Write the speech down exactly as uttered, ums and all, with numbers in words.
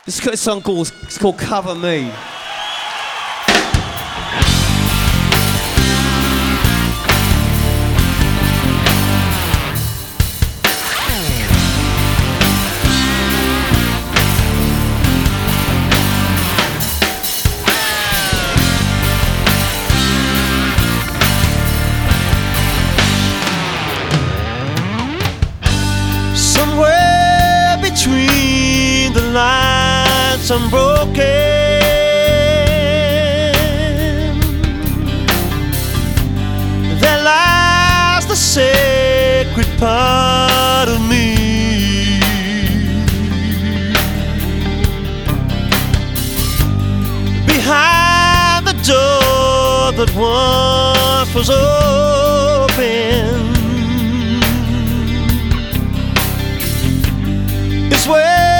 This is a song called, it's called Cover Me. Somewhere between the lines unbroken, there lies the sacred part of me. Behind the door that once was open is where